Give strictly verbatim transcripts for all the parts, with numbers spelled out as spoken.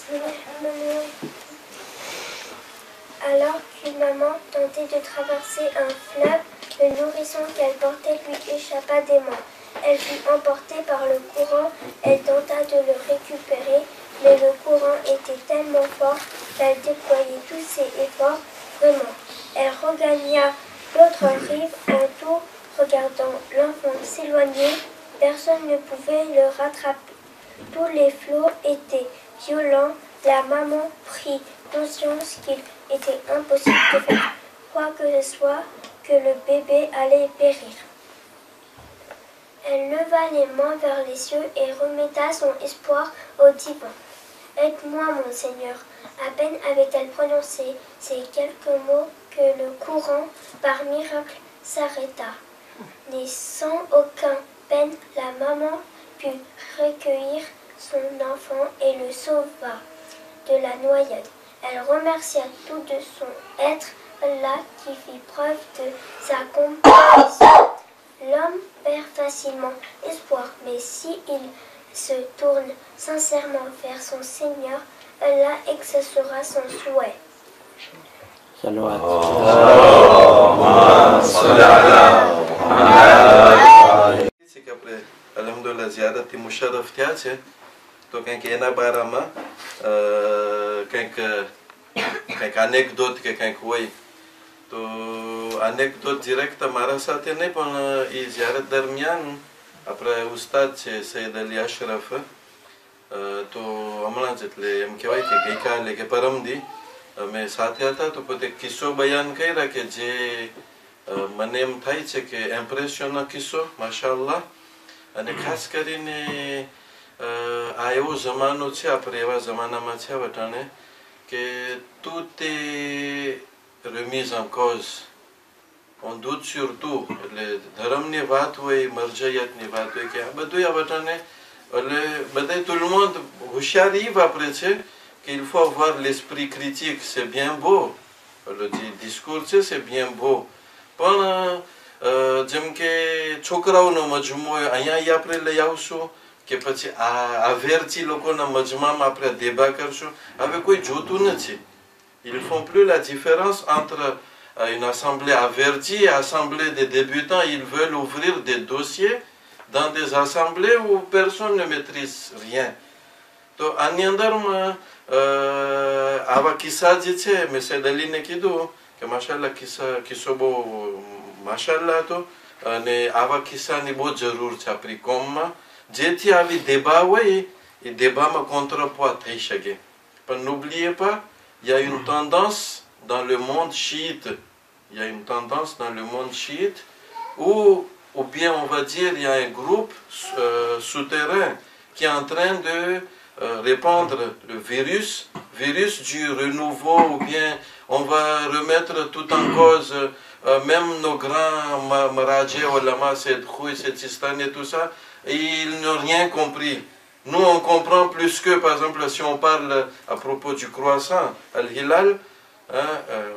Alors qu'une maman tentait de traverser un fleuve, le nourrisson qu'elle portait lui échappa des mains. Elle fut emportée par le courant, elle tenta de le récupérer, mais le courant était tellement fort qu'elle déployait tous ses efforts. Vraiment, elle regagna l'autre rive en tout regardant l'enfant s'éloigner. Personne ne pouvait le rattraper. Tous les flots étaient violents. La maman prit conscience qu'il était impossible de faire quoi que ce soit, que le bébé allait périr. Elle leva les mains vers les cieux et remetta son espoir au divin. « Aide-moi, mon Seigneur !» À peine avait-elle prononcé ces quelques mots que le courant, par miracle, s'arrêta. Mais sans aucune peine, la maman put recueillir son enfant et le sauva de la noyade. Elle remercia tout de son être Allah qui fit preuve de sa compassion. L'homme perd facilement espoir, mais si il se tourne sincèrement vers son Seigneur, Allah exaucera son souhait. Salawat. C'est qu'après, alhamdulillah, ziyarat ti musharraf thya છે તો કંઈક એના બારામાં કંઈક કંઈક anecdote કે કંઈક હોય તો anecdote direct મારા સાથે નહીં પણ એ ziyarat દરમિયાન આપણે ઉસ્તાદ છે સૈયદ અલી અશરફ તો હમણાં જ એટલે એમ કહેવાય કે ગઈકાલે કે પરમદી અમે સાથે હતા તો પોતે કિસ્સો બયાન કર્યા કે જે મને એમ થાય છે કે ઇમ્પ્રેશનનો કિસ્સો માશાઅલ્લાહ અને ખાસ કરીને આ એવો જમાનો છે આપણે એવા જમાનામાં છે વટાણે કે tout est remise en cause on doute sur tout એટલે ધર્મની વાત હોય મરજિયાતની વાત હોય કે આ બધું આ વટાણે એટલે બધા tout le monde હોશિયારી વાપરે છે qu'il faut avoir l'esprit critique c'est bien beau le discours છે c'est bien beau પણ જેમ કે છોકરાઓનો મજમો અહીંયા આપણે લઈ આવશું કે પછી આ અવેરચી લોકોના મજમામાં આપણે દેબા કરશું હવે કોઈ જોતું નથી. Ils font plus la différence entre une assemblée avertie et assemblée des débutants. Ils veulent ouvrir des dossiers dans des assemblées où personne ne maîtrise rien. તો આની અંદરમાં આવા કિસ્સા જે છે મેં સૈયદ અલીને કીધું કે માશાઅલ્લાહ કિસ્સા કિસ્સો બહુ માશાઅલ્લાહ હતો અને આવા કિસ્સાની બહુ જરૂર છે આપણી કોમમાં જેથી આવી દેબા હોય એ દેબામાં કોન્ટ્રપોઝ થઈ શકે. પણ n'oubliez pas, il y a une tendance dans le monde chiite, il y a une tendance dans le monde chiite où, ou bien on va dire, il y a un groupe euh, souterrain qui est en train de euh, répandre le virus, virus du renouveau, ou bien on va remettre tout en cause, euh, même nos grands Maradje, Olama, Sayyid Khouy, Sayyid Sistani et tout ça, ils n'ont rien compris. Nous, on comprend plus que, par exemple, si on parle à propos du croissant, Al-Hilal, hein,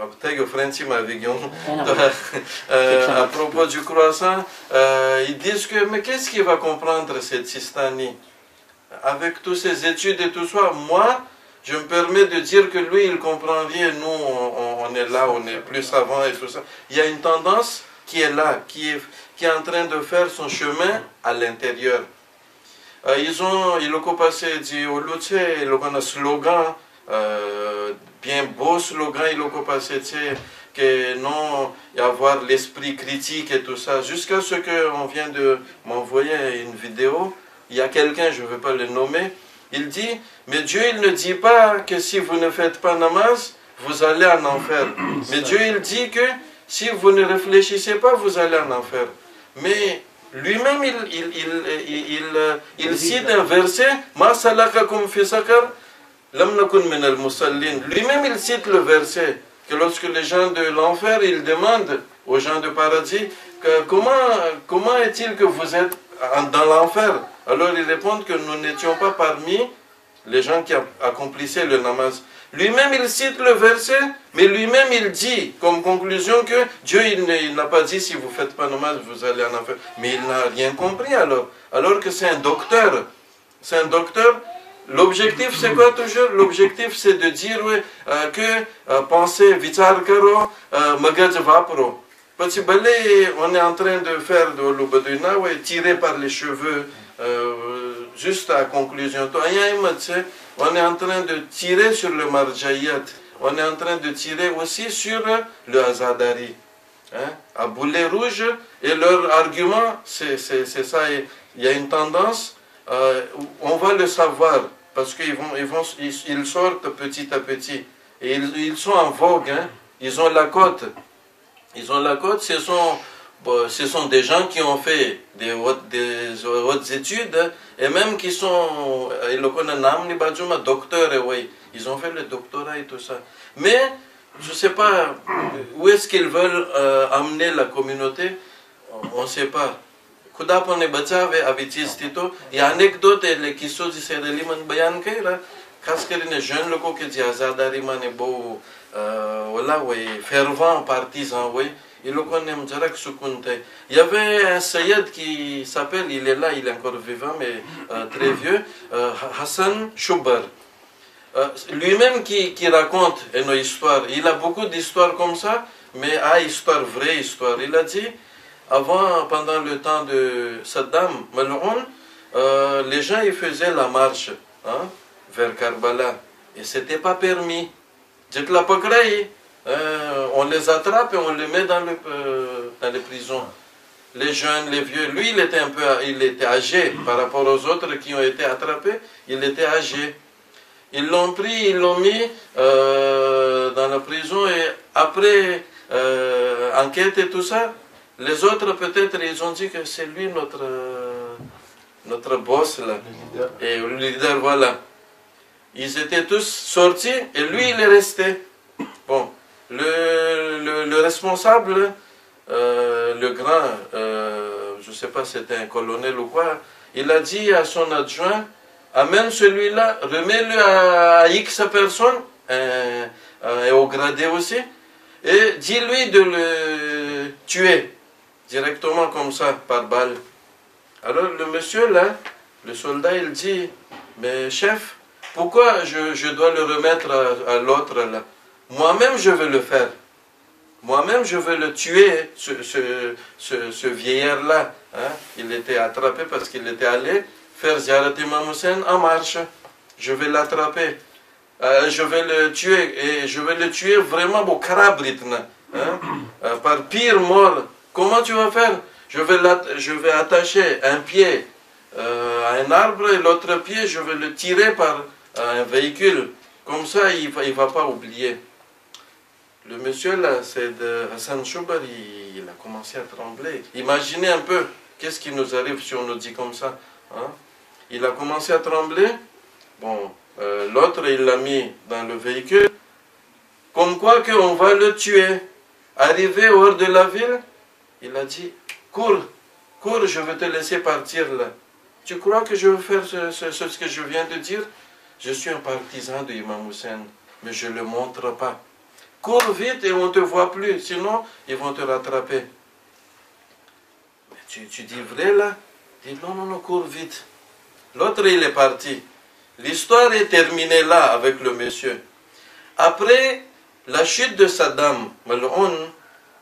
euh, à propos du croissant, euh, ils disent que, mais qu'est-ce qu'il va comprendre cette Sistani? Avec toutes ces études et tout ça, moi, je me permets de dire que lui, il comprend rien, nous, on, on est là, on est plus savants et tout ça. Il y a une tendance qui est là, qui est, qui est en train de faire son chemin à l'intérieur. Euh, ils ont, ils ont passé du Oluche, ils ont un slogan, euh, bien beau slogan, ils ont passé, que non, y avoir l'esprit critique et tout ça, jusqu'à ce qu'on vient de m'envoyer une vidéo, il y a quelqu'un, je ne veux pas le nommer, il dit, mais Dieu, il ne dit pas que si vous ne faites pas namaz, vous allez en enfer. Mais Dieu, il dit que si vous ne réfléchissez pas, vous allez en enfer. Mais lui-même, il, il, il, il, il, il cite un verset, Ma salakakum fi sakar, lam nakun min al-musallin. Lui-même, il cite le verset, que lorsque les gens de l'enfer, ils demandent aux gens de paradis, que comment, comment est-il que vous êtes dans l'enfer? Alors ils répondent que nous n'étions pas parmi les gens qui accomplissaient le namaz. Lui-même, il cite le verset, mais lui-même, il dit comme conclusion que Dieu, il n'a pas dit si vous ne faites pas namaz, vous allez en enfer. Mais il n'a rien compris alors. Alors que c'est un docteur. C'est un docteur. l'objectif c'est quoi toujours? L'objectif c'est de dire oui, euh, que euh, penser, vichar karo, magaj vapro. Parce que on est en train de faire de l'obaduna, ouais, tiré par les cheveux, euh, juste à conclusion. On est en train de tirer sur le marjayat. On est en train de tirer aussi sur le Azadari. Hein, à boulet rouge, et leur argument, c'est ça. Il y a une tendance, euh, on va le savoir, parce qu'ils vont, ils vont, ils, ils sortent petit à petit. Et ils, ils sont en vogue, hein, ils ont la cote. Ils ont la cote, ce sont, bon, ce sont des gens qui ont fait des hautes, des hautes études, et même qui sont, docteurs, oui, ils ont fait le doctorat et tout ça. Mais, je ne sais pas, où est-ce qu'ils veulent euh, amener la communauté, on ne sait pas. Il y a une anecdote qui sont dit, c'est de l'iman bayan kaira, parce que les jeunes locaux qui disent Azadari man est beau, voilà, oui, fervent partisan, oui. Il y avait un Sayyid qui s'appelle, il est là, il est encore vivant, mais euh, très vieux, euh, Hassan Shubar. Euh, Lui-même qui, qui raconte une histoire, il a beaucoup d'histoires comme ça, mais à histoire, vraie histoire. Il a dit, avant, pendant le temps de Saddam Mal'oun, euh, les gens ils faisaient la marche hein, vers Karbala, et c'était pas permis. Dites la pokraï. Euh, on les attrape et on les met dans, le, euh, dans les prisons. Les jeunes, les vieux, lui il était un peu il était âgé par rapport aux autres qui ont été attrapés, il était âgé. Ils l'ont pris, ils l'ont mis euh, dans la prison et après euh, enquête et tout ça, les autres peut-être ils ont dit que c'est lui notre, notre boss là. Le leader. Et le leader, voilà. Ils étaient tous sortis et lui il est resté. Bon. Le, le, le responsable, euh, le grand, euh, je ne sais pas si c'était un colonel ou quoi, il a dit à son adjoint, amène celui-là, remets-le à, à X personnes, euh, euh, et au gradé aussi, et dis-lui de le tuer, directement comme ça, par balle. Alors le monsieur là, le soldat, il dit, mais chef, pourquoi je, je dois le remettre à, à l'autre là? Moi-même, je veux le faire. Moi-même, je veux le tuer, ce, ce, ce, ce vieillard-là. Hein? Il était attrapé parce qu'il était allé faire Ziyarat Imam Hussein en marche. Je vais l'attraper. Euh, je vais le tuer. Et je vais le tuer vraiment au karabritna. Hein? Euh, par pire mort. Comment tu vas faire? Je vais, je vais attacher un pied euh, à un arbre et l'autre pied, je vais le tirer par euh, un véhicule. Comme ça, il ne va, il va pas oublier. Le monsieur là, c'est de Hassan Shubar, il, il a commencé à trembler. Imaginez un peu, qu'est-ce qui nous arrive si on nous dit comme ça. Hein? Il a commencé à trembler. Bon, euh, l'autre, il l'a mis dans le véhicule. Comme quoi qu'on va le tuer. Arrivé hors de la ville, il a dit, cours, cours, je vais te laisser partir là. Tu crois que je vais faire ce, ce, ce que je viens de dire? Je suis un partisan de Imam Hussein, mais je ne le montre pas. Cours vite et on ne te voit plus, sinon ils vont te rattraper. Mais tu, tu dis vrai là? Dis non, non, non, cours vite. L'autre il est parti. L'histoire est terminée là avec le monsieur. Après la chute de Saddam Mal'oun,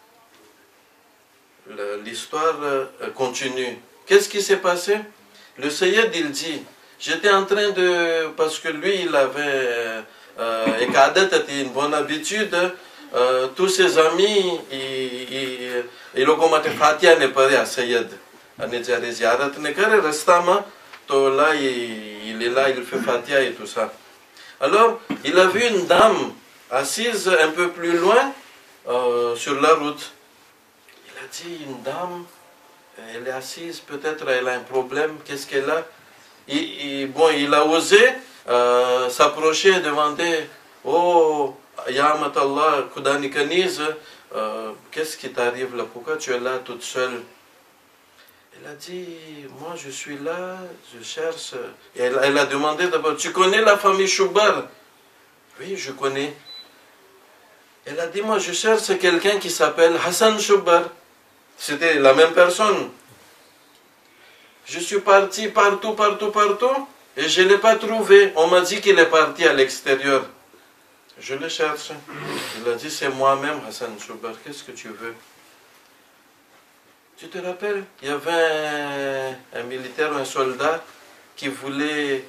l'histoire continue. Qu'est-ce qui s'est passé? Le Sayyid il dit, j'étais en train de... Parce que lui il avait... Euh, et Kadet était une bonne habitude, euh, tous ses amis, ils ont commencé Fatia ne pas à Sayyid. On est allé ziarat ne kare restama, to là il est là, il fait Fatia et tout ça. Alors, il a vu une dame assise un peu plus loin euh, sur la route. Il a dit, une dame, elle est assise, peut-être elle a un problème, qu'est-ce qu'elle a? il, il, Bon, il a osé Euh, s'approcher et demander, oh, Yamatallah, Koudani Kaniz, euh, qu'est-ce qui t'arrive là? Pourquoi tu es là toute seule? Elle a dit, moi je suis là, je cherche. Et elle, elle a demandé d'abord, tu connais la famille Shubar? Oui, je connais. Elle a dit, moi je cherche quelqu'un qui s'appelle Hassan Shubar. C'était la même personne. Je suis parti partout, partout, partout. Et je ne l'ai pas trouvé. On m'a dit qu'il est parti à l'extérieur. Je le cherche. Il a dit, c'est moi-même, Hassan Choubar. Qu'est-ce que tu veux? Tu te rappelles? Il y avait un, un militaire, un soldat qui voulait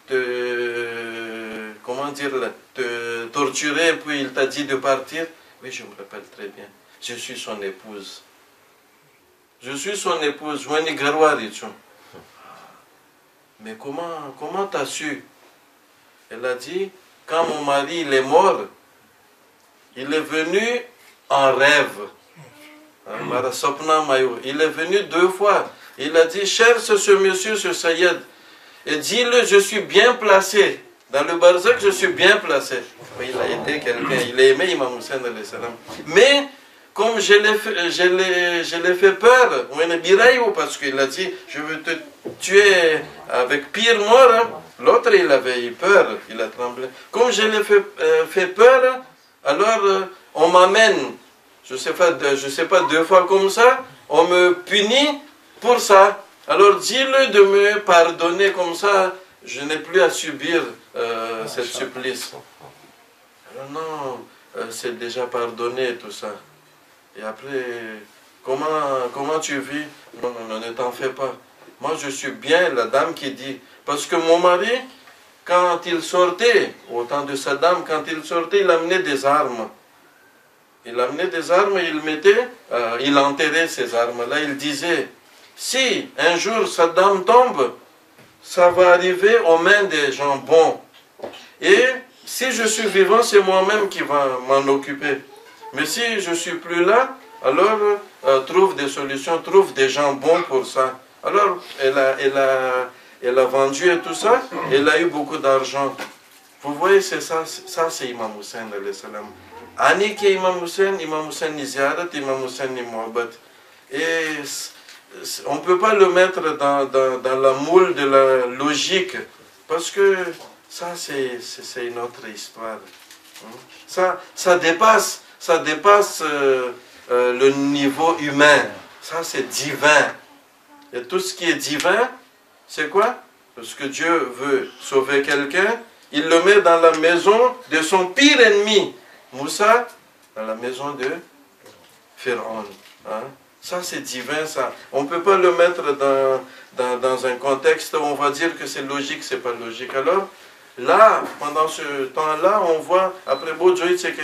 te, comment dire, te torturer, puis il t'a dit de partir. Oui, je me rappelle très bien. Je suis son épouse. Je suis son épouse. Mais comment, comment t'as su? Elle a dit, quand mon mari il est mort, il est venu en rêve. Il est venu deux fois. Il a dit, cherche ce monsieur, ce Sayed, et dis-le, je suis bien placé. Dans le barzak, je suis bien placé. Il a été quelqu'un, il a aimé Imam Hussein alayhi salam. Mais, comme je l'ai fait, je l'ai, je l'ai fait peur, parce qu'il a dit, je veux te tuer avec pire mort. Hein. L'autre, il avait eu peur, il a tremblé. Comme je l'ai fait, euh, fait peur, alors euh, on m'amène, je ne sais pas, je sais pas, deux fois comme ça, on me punit pour ça. Alors dis-le de me pardonner comme ça, je n'ai plus à subir euh, cette supplice. Alors non, euh, c'est déjà pardonné tout ça. Et après, comment, comment tu vis? Non, non, non, ne t'en fais pas. Moi, je suis bien la dame qui dit. Parce que mon mari, quand il sortait, au temps de Saddam, quand il sortait, il amenait des armes. Il amenait des armes et il mettait, euh, il enterrait ces armes-là. Il disait, si un jour Saddam tombe, ça va arriver aux mains des gens bons. Et si je suis vivant, c'est moi-même qui va m'en occuper. Mais si je ne suis plus là, alors euh, trouve des solutions, trouve des gens bons pour ça. Alors, elle a, elle a, elle a vendu et tout ça, elle a eu beaucoup d'argent. Vous voyez, c'est ça, ça c'est Imam Hussein alayhi salam. Ani qui est Imam Hussein, Imam Hussein ni ziyarat, Imam Hussein ni muhabbat. Et on ne peut pas le mettre dans, dans, dans la moule de la logique, parce que ça c'est une autre histoire. Ça, ça dépasse, ça dépasse euh, euh, le niveau humain. Ça c'est divin. Et tout ce qui est divin, c'est quoi? Parce que Dieu veut sauver quelqu'un, il le met dans la maison de son pire ennemi. Moussa, dans la maison de Pharaon. Hein? Ça, c'est divin, ça. On ne peut pas le mettre dans, dans, dans un contexte où on va dire que c'est logique, c'est pas logique. Alors, là, pendant ce temps-là, on voit, après Boudjouïd, c'est que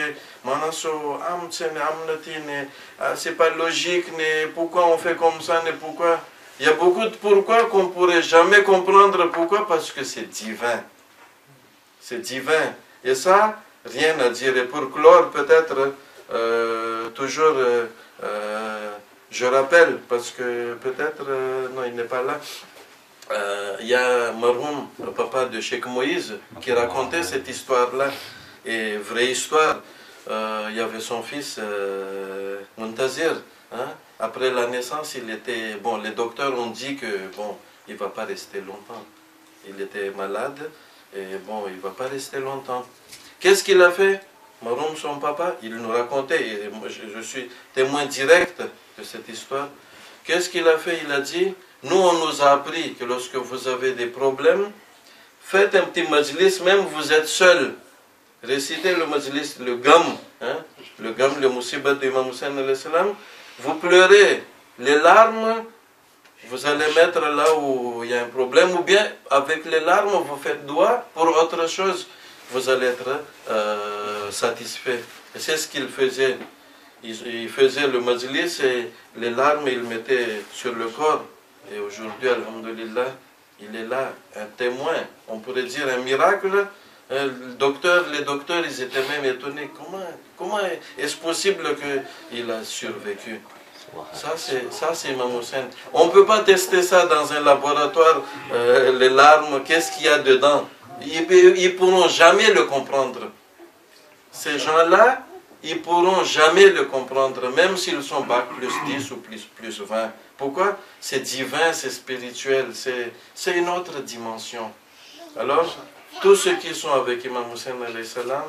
c'est pas logique, pourquoi on fait comme ça, pourquoi. Il y a beaucoup de pourquoi qu'on ne pourrait jamais comprendre. Pourquoi? Parce que c'est divin. C'est divin. Et ça, rien à dire. Et pour clore, peut-être, euh, toujours, euh, euh, je rappelle, parce que peut-être, euh, non, il n'est pas là, euh, il y a Maroum, le papa de Cheikh Moïse, qui racontait cette histoire-là. Et vraie histoire, euh, il y avait son fils, euh, Muntazir, hein? Après la naissance, il était, bon, les docteurs ont dit que, bon, il ne va pas rester longtemps. Il était malade, et bon, il ne va pas rester longtemps. Qu'est-ce qu'il a fait? Maroum, son papa, il nous racontait, et moi, je, je suis témoin direct de cette histoire. Qu'est-ce qu'il a fait? Il a dit, nous, on nous a appris que lorsque vous avez des problèmes, faites un petit majlis, même vous êtes seul. Récitez le majlis, le gam, hein? Le gam, le musibat de Imam Hussein alayhi salam. Vous pleurez, les larmes, vous allez mettre là où il y a un problème, ou bien avec les larmes, vous faites doigt pour autre chose, vous allez être euh, satisfait. Et c'est ce qu'il faisait. Il, il faisait le majlis et les larmes, il mettait sur le corps. Et aujourd'hui, alhamdulillah, il est là, un témoin, on pourrait dire un miracle. Le docteur, les docteurs, ils étaient même étonnés. Comment, comment est-ce possible qu'il a survécu? Ça, c'est Imam Hussein. On ne peut pas tester ça dans un laboratoire, euh, les larmes, qu'est-ce qu'il y a dedans? Ils ne pourront jamais le comprendre. Ces gens-là, ils ne pourront jamais le comprendre, même s'ils sont bac plus dix ou plus, plus vingt. Pourquoi? C'est divin, c'est spirituel, c'est une autre dimension. Alors, tous ceux qui sont avec Imam Hussein alayhi salam,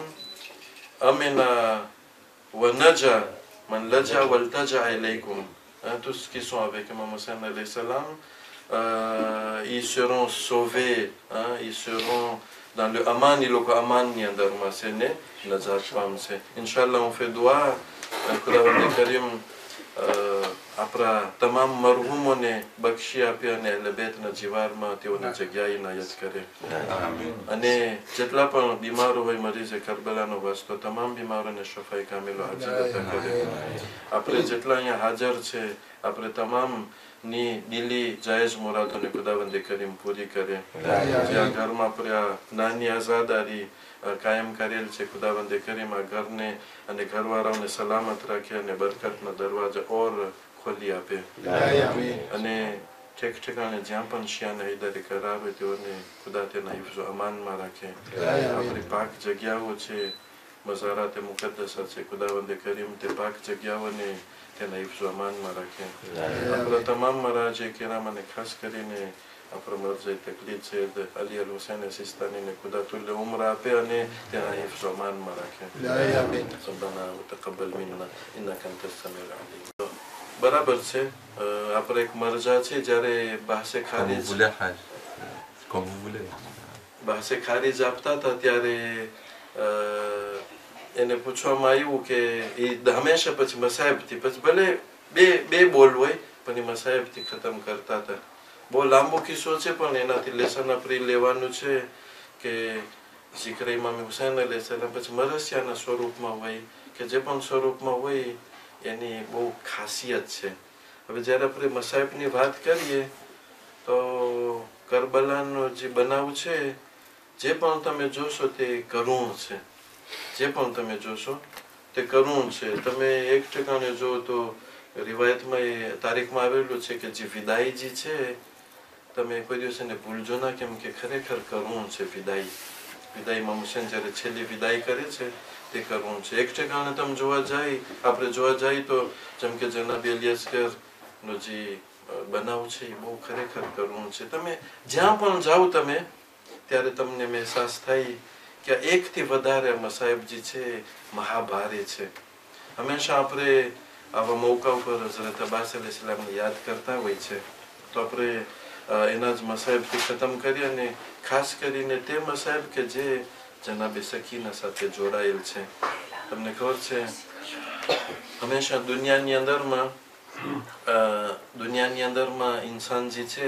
Amina wa naja man laja wal taja ilaykum. Tous ceux qui sont avec Imam Hussein alayhi salam, euh, ils seront sauvés, hein, ils seront dans le Aman, ils ont Aman ni andar masene, Najat Pamse. Inch'Allah, on fait doigt, Khudawand Karim, આપણા તમામ મરહુમોને બક્ષી આપી અને અહલે બેતના જીવારમાં તેઓની જગ્યાએ નાયત કરે અને જેટલા પણ બીમારો હોય મરીઝે કરબલાનો વાસ્તો તમામ બીમારોને શફાઈ કામેલો હાજર કરે. આપણે જેટલા અહીંયા હાજર છે આપણે તમામની દિલી જાયઝ મુરાદોને ખુદાવંદ કરીમ પૂરી કરે. જ્યાં ઘરમાં આપણે આ નાની આઝાદારી કાયમ કરેલ છે ખુદાવંદ કરીમ આ ઘરને અને ઘરવાળાઓને સલામત રાખે અને બરકતના દરવાજા ઓર ખોલી આપે અને ઠેક ઠેકાણે જ્યાં પણ શિયાને હૈદારી કરાવે તેઓને ખુદા તેના હિફ્ઝો અમાનમાં રાખે. આપણી પાક જગ્યાઓ છે મઝારાતે મુકદ્દસા છે ખુદાવંદ કરીમ તે પાક જગ્યાઓને તેના હિફ્ઝો અમાનમાં રાખે. આપણા તમામ મહારાજે કેરામ અને ખાસ કરીને આપણા મરજે તકલીફ છે અલી અલ હુસૈન સિસ્તાનીને ખુદા તુલ્ય ઉમર આપે અને તેના હિફ્ઝો અમાનમાં રાખે. રબ્બના તકબ્બલ મિન્ના ઇન્નકા અંતસ સમીઉલ અલીમ. બરાબર છે. આપણે એક મરજા છે જ્યારે બહાસે ખારીજ બહાસે ખારીજ આપતા હતા ત્યારે એને પૂછવામાં આવ્યું કે એ હંમેશા પછી મસાહેબથી પછી ભલે બે બે બોલ હોય પણ એ મસાહેબથી ખતમ કરતા હતા. બહુ લાંબો કિસ્સો છે પણ એનાથી લેસન આપણી લેવાનું છે કે ઝિક્ર ઇમામ હુસૈન અલૈહિ સલામ પછી મરસિયાના સ્વરૂપમાં હોય કે જે પણ સ્વરૂપમાં હોય એની બહુ ખાસિયત છે. હવે જ્યારે આપણે મસાહેબની વાત કરીએ તો કરબલાનો જે બનાવ છે જે પણ તમે જોશો તે કરુણ છે. જે પણ તમે જોશો તે કરુણ છે. તમે એક ઠેકાણે જો તો રિવાયતમાં એ તારીખમાં આવેલું છે કે જે વિદાઈજી છે તમે કોઈ દિવસ એને ભૂલજો ના કેમ કે ખરેખર કરુણ છે. વિદાઈ વિદાઈ ઇમામ હુસૈન જ્યારે છેલ્લી વિદાઈ કરે છે તે કરુણ છે. એક ઠેકાણે તમે જોવા જાય આપણે જોવા જાય તો જેમ કે જનાબી અલી અસ્ગરનો જે બનાવ છે એ બહુ ખરેખર કરુણ છે. તમે જ્યાં પણ જાઓ તમે ત્યારે તમને અહેસાસ થાય કે એકથી વધારે મસાહેબજી છે મહાભારે છે. હંમેશા આપણે આવા મોકા ઉપર હઝરત અબ્બાસ અલૈહિ સલામને યાદ કરતા હોય છે તો આપણે એના જ મસાહેબથી ખતમ કરી અને ખાસ કરીને તે મસાહેબ કે જે જનાબે સકીના સાથે જોડાયેલ છે. તમને ખબર છે હંમેશા દુનિયાની અંદરમાં દુનિયાની અંદરમાં ઇન્સાન જે છે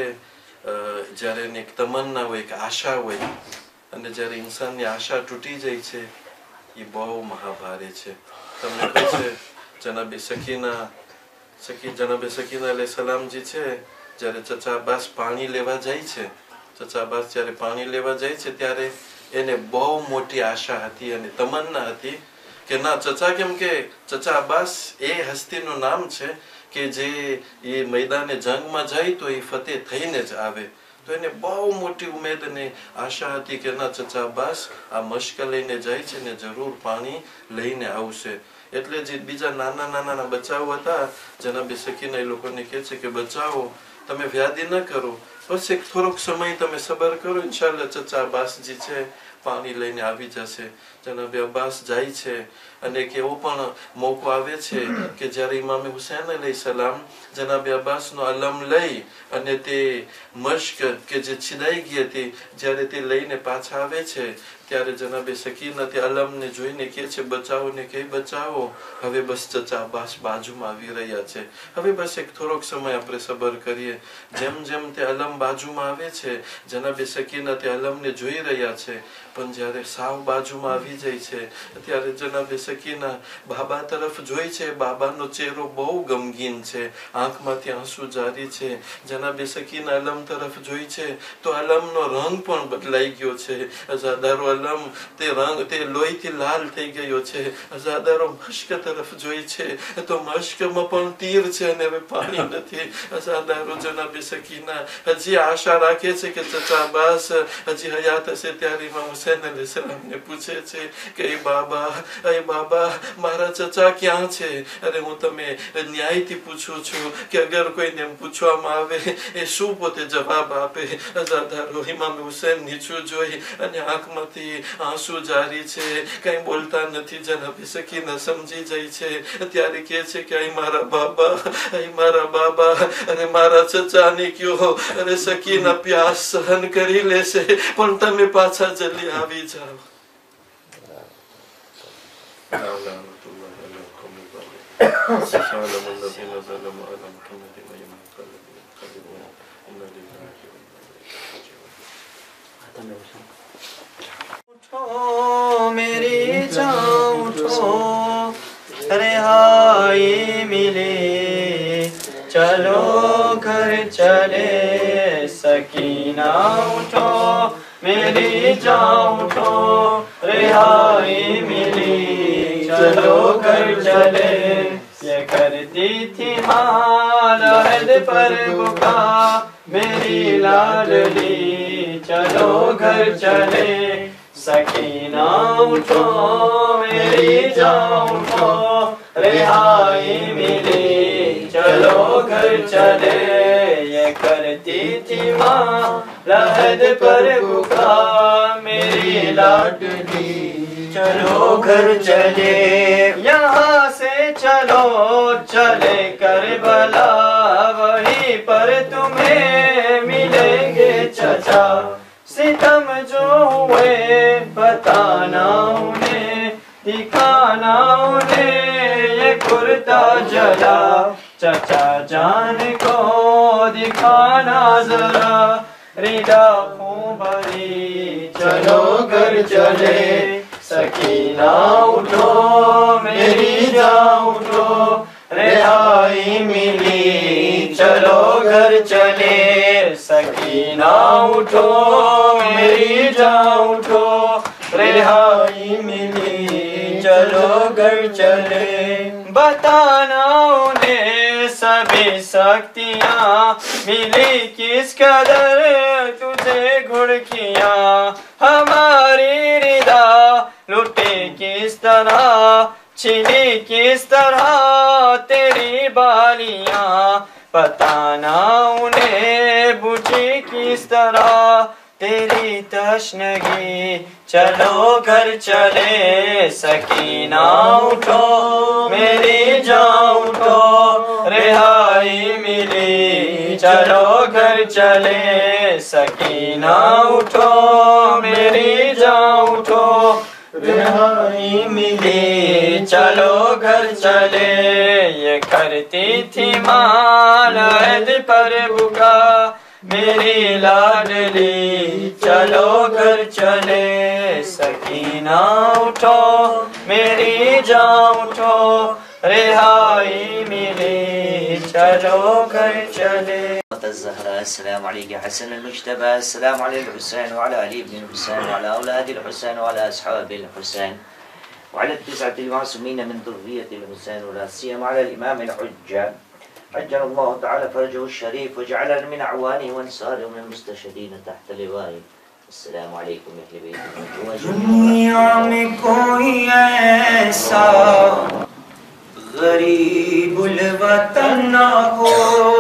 જ્યારે એને એક તમન્ના હોય એક આશા હોય અને જ્યારે ઇન્સાનની આશા તૂટી જાય છે એ બહુ મહાભારે છે. તમને ખબર છે જનાબે સકીના સકી જનાબે સકીના અલૈહિ સલામજી છે જ્યારે ચચા અબ્બાસ પાણી લેવા જાય છે ચચા અબ્બાસ જ્યારે પાણી લેવા જાય છે ત્યારે એને બહુ મોટી આશા હતી અને તમન્ના હતી કે ના ચચા કેમ કે ચચા અબ્બાસ એ હસ્તીનું નામ છે કે જે એ મેદાને જંગમાં જાય તો એ ફતેહ થઈને જ આવે. તો એને બહુ મોટી ઉમેદ અને આશા હતી કે ના ચચા અબ્બાસ આ મશ્ક લઈને જાય છે ને જરૂર પાણી લઈને આવશે. એટલે જે બીજા નાના નાના બચાવો હતા જનાબે સકીના એ લોકોને કહે છે કે બચાવો તમે વ્યાધિ ન કરો બસ એક થોડોક સમય તમે સબર કરો ઇન્શાલ્લાહ ચચા અબ્બાસજી છે પાણી લઈને આવી જશે. જનાબે અબ્બાસ જાય છે અને એક એવો પણ મોકો આવે છે કે જ્યારે ઇમામ હુસૈન અલૈહિ સલામ જનાબે અબ્બાસનો અલમ લઈ અને તે મશ્ક કે જે છીદાઈ ગઈ હતી જ્યારે તે લઈને પાછા આવે છે ત્યારે જનાબે સકીના તે અલમને જોઈને કહે છે બચાવો ને કે બચાવો હવે બસ ચચા અબ્બાસ બાજુમાં આવી રહ્યા છે. હવે બસ એક થોડોક સમય આપણે સબર કરીએ. જેમ જેમ તે અલમ બાજુમાં આવે છે જનાબે સકીના તે અલમને જોઈ રહ્યા છે પણ જ્યારે સાવ બાજુમાં આવી જાય છે ત્યારે જનાબે સકીના બાબા તરફ જોઈ છે. બાબાનો ચહેરો બહુ ગમગીન છે, આંખમાંથી આંસુ જારી છે. જનાબે સકીના અલમ તરફ જોઈ છે તો અલમનો રંગ પણ બદલાઈ ગયો છે. અઝાદારો અલમ તે રંગ તે લોહીથી લાલ થઈ ગયો છે. અઝાદારો મશ્ક તરફ જોઈ છે તો મશ્કમાં પણ તીર છે અને હવે પાણી નથી. અઝાદારો જનાબે સકીના હજી આશા રાખે છે કે ચચા અબ્બાસ હજી હયાત હશે ત્યારે ઇમામ હુસૈન અલૈહિ સલામને પૂછે છે કે એ બાબા એ બાબા મારા ચચા ક્યાં છે? અરે હું તમે ન્યાયથી પૂછું છું કે અગર કોઈને પૂછવામાં આવે એ શું પોતે જવાબ આપે? અઝાદારો ઇમામ હુસૈન નીચું જોઈ અને આંખમાંથી નથી, આંસુ જારી છે, કઈ બોલતા નથી. જનાબે સકીના સમજી જાય છે ત્યારે કહે છે કે અહીં મારા બાબા, અહીં મારા બાબા અને મારા ચચાને કયો અરે સકીના પ્યાસ સહન કરી લેશે પણ તમે પાછા જલ્દી આવી જાઓ. उठो मेरी जान उठो, रिहाई मिले, चलो घर चले. सकीना उठो मेरी जान उठो, रिहाई मिली, चलो घर चले. ये करती थी हालत पर बुका मेरी लाडली, चलो घर चले. सकीना उठो मेरी जान उठो, रिहाई मिली, चलो घर चले. ये करती थी माँ लहद पर बुका मेरी लाडली, चलो घर चले. यहाँ से चलो चले करबला, वहीं पर तुम्हें मिलेंगे चचा. सितम जो हुए बताना उन्हें, दिखाना उन्हें ये कुर्ता जला. चचा जान को दिखाना जरा, रिदा खूं भरी, चलो घर चले. सकीना उठो मेरी जान उठो, रिहाई मिली, चलो घर चले. सकीना उठो मेरी जान उठो, रिहाई मिली, चलो घर चले. बताना उन्हें सभी शक्तियाँ मिली किस कदर तुझे घुड़कियाँ. हमारी रिदा लुटे किस तरह, छिली किस तरह तेरी बालियाँ. बताना उन्हें बुझी किस तरह तेरी तशनगी, चलो घर चले. सकीना उठो मेरी जान उठो, रिहाई मिली, चलो घर चले. सकीना उठो मेरी जान उठो, रिहाई मिली, चलो घर चले. ये करती थी माँ लहद पर बुका मेरी लाडली, चलो घर चले. सकीना उठो मेरी जान उठो, रिहाई मिली, चलो घर चले. الزهراء السلام عليك يا حسن المجتبى. السلام على الحسين وعلى علي بن الحسين وعلى أولاد الحسين وعلى أصحاب الحسين وعلى التسعة المعصومين من ذرية الحسين ولا سيما على الإمام الحجة عجل الله تعالى فرجه الشريف وجعلنا من أعوانه وأنصاره ومن المستشهدين تحت لوائه. السلام عليكم يا أهل بيت. दुनिया में कोई ऐसा गरीबुल वतन ना हो,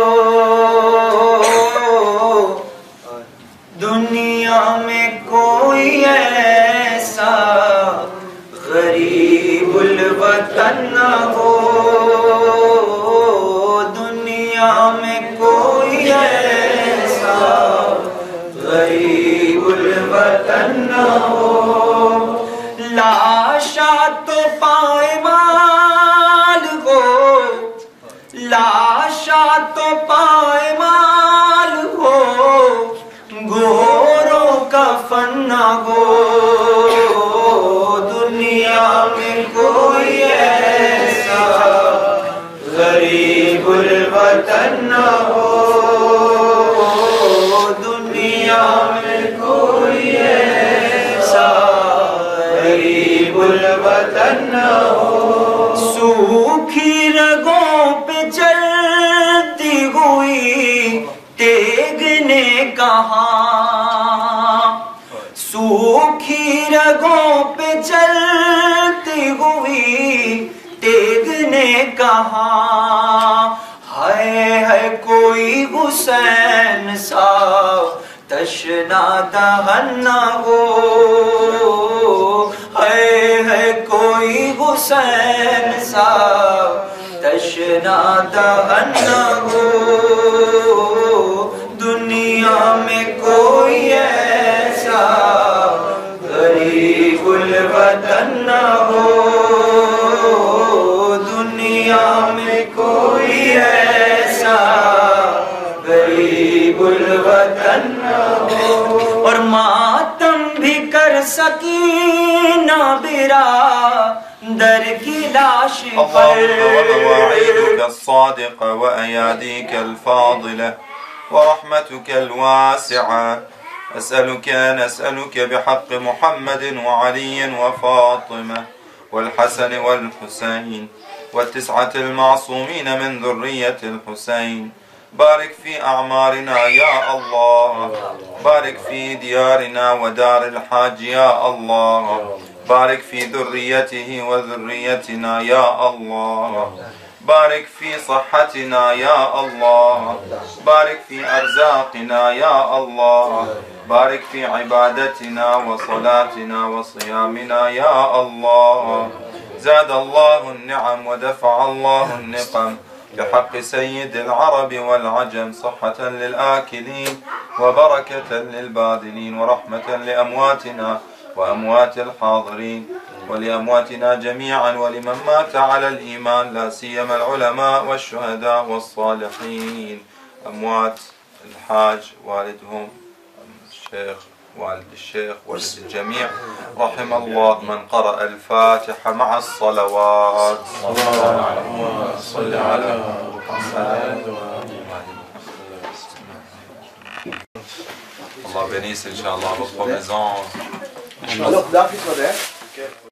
दुनिया में कोई ऐसा गरीबुल वतन ना हो. दुनिया में कोई ऐसा गरीबुल वतन ना हो. लाशा तो पायमाल हो, लाशा तो पायमाल हो, गोरों का फन्ना हो. दुनिया में कोई ऐसा गरीबुल वतन ना हो. दुनिया में कोई ऐसा गरीबुल वतन ना हो. सूखी रगों पे चलती हुई तेग ने कहा, सूखी रगों पे चलती हुई तेग ने कहा, हाय है कोई हुसैन सा तशना तहन्ना हो है है कोई हुसैन सा तशना तहन्ना हो दुनिया में कोई ऐसा गरीबुल वतन न हो दुनिया में कोई ऐसा गरीबुल वतन न हो और मातम भी कर सकी ना बिरा दर की लाश पर ومواعيدك الصادقة وأياديك الفاضلة ورحمتك الواسعة أسألك نسألك بحق محمد وعلي وفاطمة والحسن والحسين والتسعة المعصومين من ذرية الحسين بارك في أعمارنا يا الله بارك في ديارنا ودار الحاج يا الله بارك في ذريته وذريتنا يا الله بارك في صحتنا يا الله بارك في أرزاقنا يا الله بارك في عبادتنا وصلاتنا وصيامنا يا الله زاد الله النعم ودفع الله النقم بحق سيد العرب والعجم صحة للآكلين وبركة للباذلين ورحمة لأمواتنا وأموات الحاضرين ولأمواتنا جميعا ولمن مات على الإيمان لا سيما العلماء والشهداء والصالحين أموات الحاج والدهم الشيخ والد الشيخ والد الجميع رحم الله من قرأ الفاتحة مع الصلوات اللهم صل على محمد. Allah bénisse, Inch'Allah, votre maison. Alors, là, qu'est-ce qu'on a?